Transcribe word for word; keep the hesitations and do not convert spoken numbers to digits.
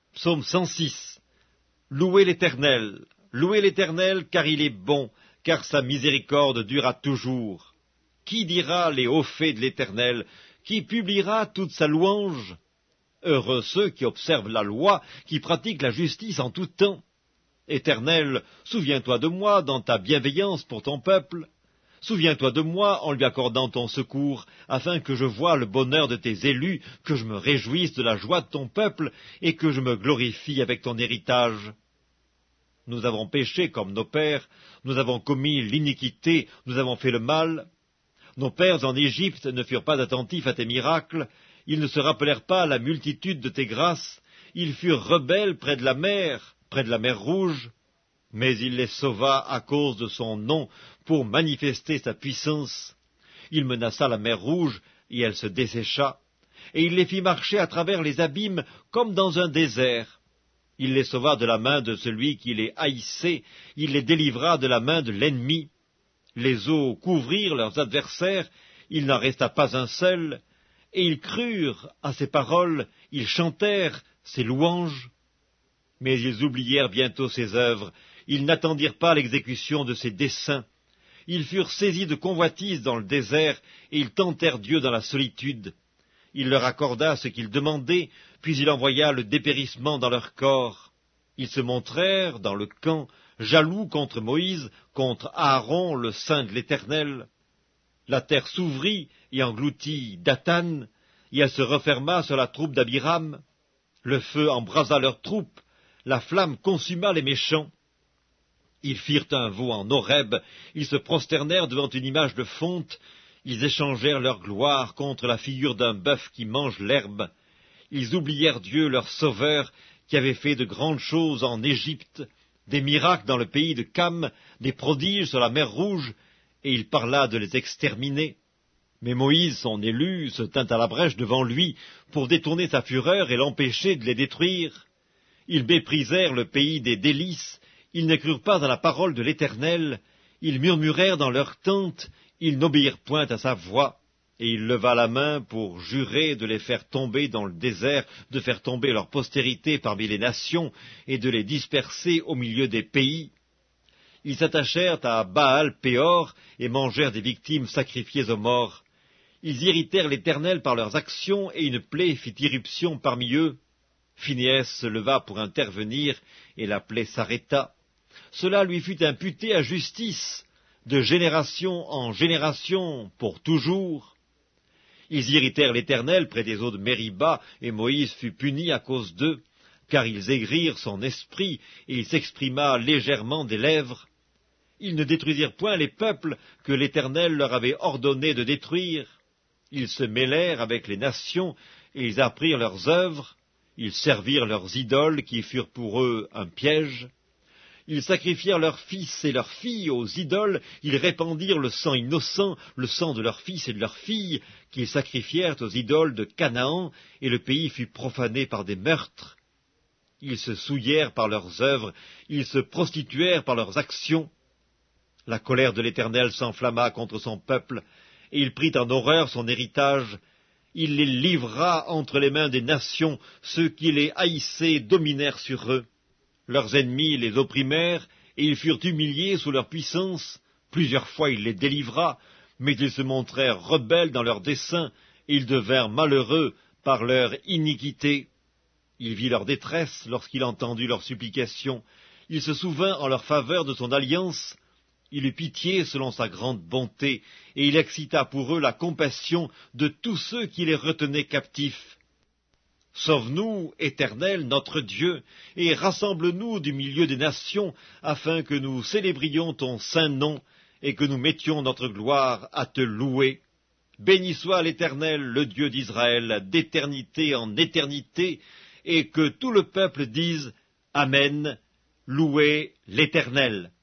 Psaume cent six. Louez l'Éternel, louez l'Éternel, car il est bon, car sa miséricorde durera toujours. Qui dira les hauts faits de l'Éternel? Qui publiera toute sa louange? Heureux ceux qui observent la loi, qui pratiquent la justice en tout temps. Éternel, souviens-toi de moi dans ta bienveillance pour ton peuple. Souviens-toi de moi en lui accordant ton secours, afin que je voie le bonheur de tes élus, que je me réjouisse de la joie de ton peuple, et que je me glorifie avec ton héritage. Nous avons péché comme nos pères, nous avons commis l'iniquité, nous avons fait le mal. Nos pères en Égypte ne furent pas attentifs à tes miracles, ils ne se rappelèrent pas la multitude de tes grâces, ils furent rebelles près de la mer, près de la mer Rouge. Mais il les sauva à cause de son nom, pour manifester sa puissance. Il menaça la mer Rouge, et elle se dessécha, et il les fit marcher à travers les abîmes comme dans un désert. Il les sauva de la main de celui qui les haïssait, il les délivra de la main de l'ennemi. Les eaux couvrirent leurs adversaires, il n'en resta pas un seul, et ils crurent à ses paroles, ils chantèrent ses louanges. Mais ils oublièrent bientôt ses œuvres, ils n'attendirent pas l'exécution de ses desseins. Ils furent saisis de convoitise dans le désert, et ils tentèrent Dieu dans la solitude. Il leur accorda ce qu'ils demandaient, puis il envoya le dépérissement dans leur corps. Ils se montrèrent dans le camp, jaloux contre Moïse, contre Aaron, le saint de l'Éternel. La terre s'ouvrit et engloutit Dathan, et elle se referma sur la troupe d'Abiram. Le feu embrasa leurs troupes, la flamme consuma les méchants. Ils firent un veau en Horeb, ils se prosternèrent devant une image de fonte, ils échangèrent leur gloire contre la figure d'un bœuf qui mange l'herbe. Ils oublièrent Dieu, leur sauveur, qui avait fait de grandes choses en Égypte, des miracles dans le pays de Cam, des prodiges sur la mer Rouge, et il parla de les exterminer. Mais Moïse, son élu, se tint à la brèche devant lui pour détourner sa fureur et l'empêcher de les détruire. Ils méprisèrent le pays des délices, ils ne crurent pas à la parole de l'Éternel, ils murmurèrent dans leurs tentes, ils n'obéirent point à sa voix, et il leva la main pour jurer de les faire tomber dans le désert, de faire tomber leur postérité parmi les nations, et de les disperser au milieu des pays. Ils s'attachèrent à Baal-Péor, et mangèrent des victimes sacrifiées aux morts. Ils irritèrent l'Éternel par leurs actions, et une plaie fit irruption parmi eux. Phinéas se leva pour intervenir, et la plaie s'arrêta. Cela lui fut imputé à justice, de génération en génération, pour toujours. Ils irritèrent l'Éternel près des eaux de Mériba, et Moïse fut puni à cause d'eux, car ils aigrirent son esprit, et il s'exprima légèrement des lèvres. Ils ne détruisirent point les peuples que l'Éternel leur avait ordonné de détruire. Ils se mêlèrent avec les nations, et ils apprirent leurs œuvres. Ils servirent leurs idoles, qui furent pour eux un piège. Ils sacrifièrent leurs fils et leurs filles aux idoles, ils répandirent le sang innocent, le sang de leurs fils et de leurs filles, qu'ils sacrifièrent aux idoles de Canaan, et le pays fut profané par des meurtres. Ils se souillèrent par leurs œuvres, ils se prostituèrent par leurs actions. La colère de l'Éternel s'enflamma contre son peuple, et il prit en horreur son héritage. Il les livra entre les mains des nations, ceux qui les haïssaient dominèrent sur eux. Leurs ennemis les opprimèrent, et ils furent humiliés sous leur puissance. Plusieurs fois il les délivra, mais ils se montrèrent rebelles dans leurs desseins, et ils devinrent malheureux par leur iniquité. Il vit leur détresse lorsqu'il entendit leurs supplications. Il se souvint en leur faveur de son alliance. Il eut pitié selon sa grande bonté, et il excita pour eux la compassion de tous ceux qui les retenaient captifs. Sauve-nous, Éternel, notre Dieu, et rassemble-nous du milieu des nations, afin que nous célébrions ton saint nom, et que nous mettions notre gloire à te louer. Béni soit l'Éternel, le Dieu d'Israël, d'éternité en éternité, et que tout le peuple dise Amen, louez l'Éternel.